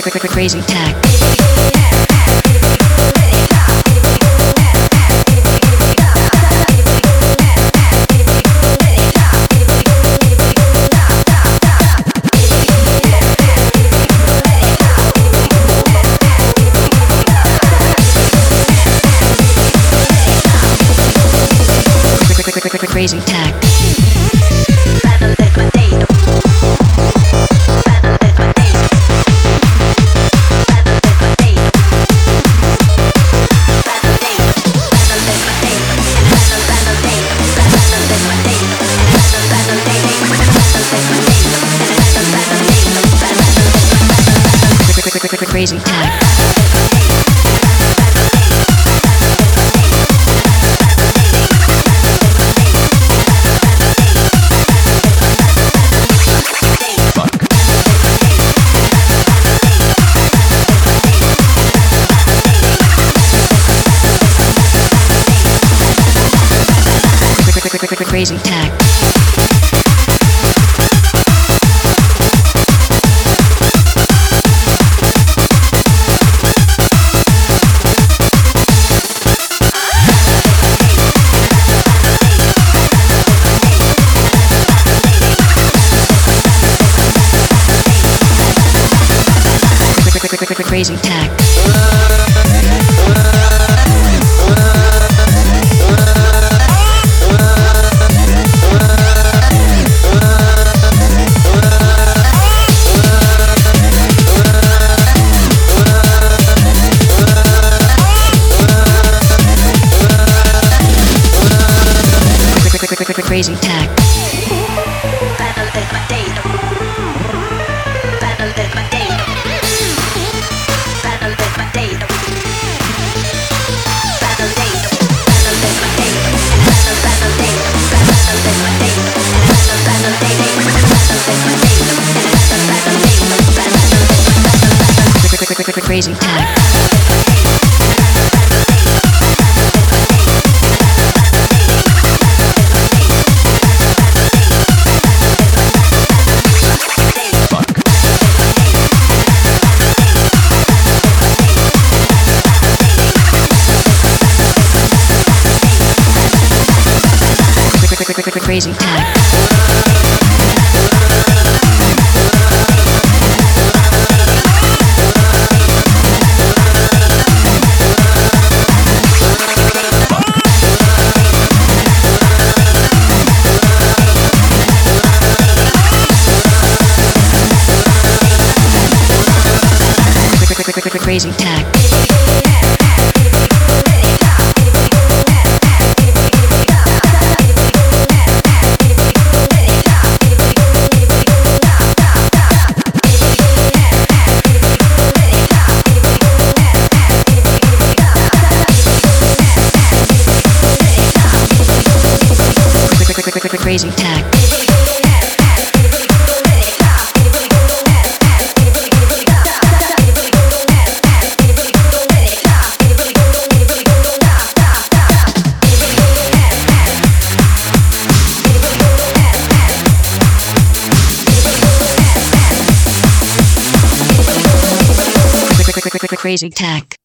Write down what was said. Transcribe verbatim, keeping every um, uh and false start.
Crazy tech. Crazy tech. Crazy tech. Crazy tech. Crazy tech. Crazy tech. Battle del potato. Battle del potato. Battle del potato. Battle del potato. Battle del potato. Battle battle del battle del potato. Battle battle del battle del potato. Battle battle del Crazy tech. Crazy tech. Crazy tech. Crazy tech. Crazy tech.